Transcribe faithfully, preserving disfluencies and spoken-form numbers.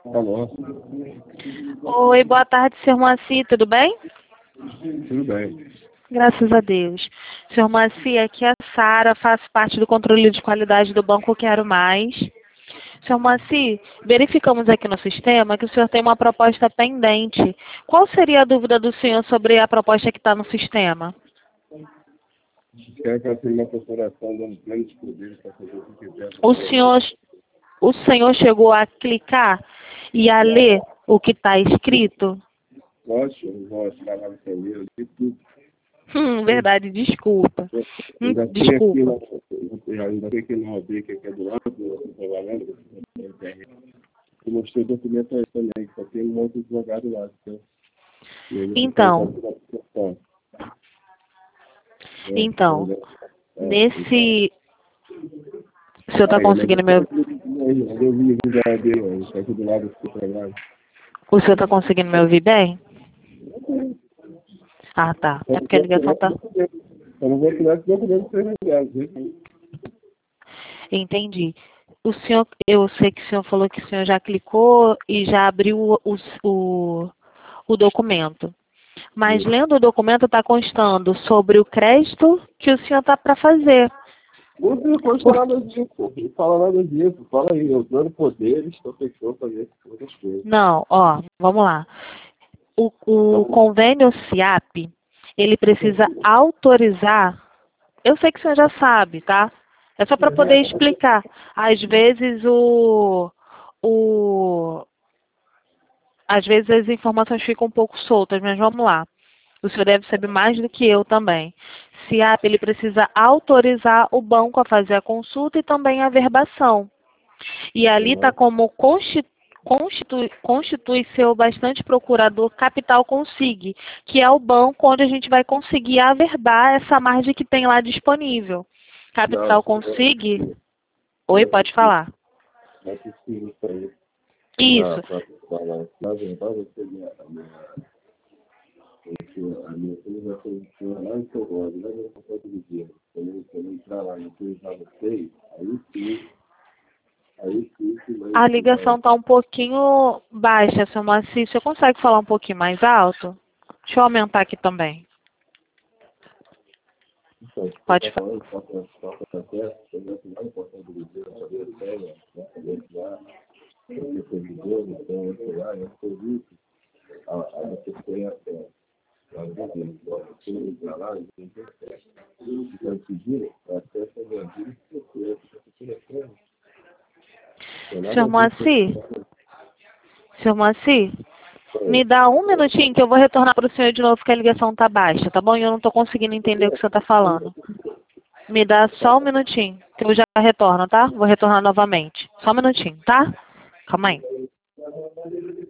Alô? Oi, boa tarde, senhor Moacir, tudo bem? Tudo bem. Graças a Deus. Senhor Moacir, aqui é a Sara, faço parte do controle de qualidade do Banco Quero Mais. Senhor Moacir, verificamos aqui no sistema que o senhor tem uma proposta pendente. Qual seria a dúvida do senhor sobre a proposta que está no sistema? Quero que eu tenha uma corporação dando plenos poderes para fazer o que quiser. O senhor, o senhor chegou a clicar e a ler o que está escrito? Lógico, eu vou escalar no primeiro de tudo. Hum, verdade, desculpa. Hum, Ainda tem aqui, desculpa. na- ainda tem aqui na O B, que aqui é do lado, do trabalhando, eu mostrei o documento aí também, que só tem um monte de advogado lá. Então, e aí você Então, pode botar pro telefone. É, então, é, nesse... O senhor está aí, mas conseguindo me... eu eu vi o lugar dele, ó, ele tá aqui do lado do trabalho. O senhor está conseguindo me ouvir bem? Ah, tá. É porque a ligação tá... Eu não vou tirar esse documento para ele. Entendi. O senhor, eu sei que o senhor falou que o senhor já clicou e já abriu o, o, o documento. Mas lendo o documento está constando sobre o crédito que o senhor está para fazer. Não consta nada disso, não fala nada disso. Fala aí, eu dando poderes, estou fechando fazer outras coisas. Não, ó, vamos lá. O, o convênio C I A P, ele precisa autorizar. Eu sei que o senhor já sabe, tá? É só para poder explicar. Às vezes o, o, às vezes as informações ficam um pouco soltas, mas vamos lá. O senhor deve saber mais do que eu também. C I A P, ele precisa autorizar o banco a fazer a consulta e também a verbação. E ali está como constitu, constitui, constitui seu bastante procurador Capital Consig, que é o banco onde a gente vai conseguir averbar essa margem que tem lá disponível. Capital Consig... Oi, pode falar. Não é possível isso aí. Isso. Na verdade, eu peguei a minha... A minha filha foi lá em São Rosa, lá no Conforto do Dia. Quando eu entrar lá e utilizar vocês, aí sim... Aí sim, A ligação está um pouquinho baixa, seu Moacir. Você consegue falar um pouquinho mais alto? Deixa eu aumentar aqui também. Pode falar. Senhor Moacir? Senhor Moacir? Me dá um minutinho que eu vou retornar para o senhor de novo, que a ligação está baixa, tá bom? E eu não estou conseguindo entender o que o senhor está falando. Me dá só um minutinho, que eu já retorno, tá? Vou retornar novamente. Só um minutinho, tá? Calma aí.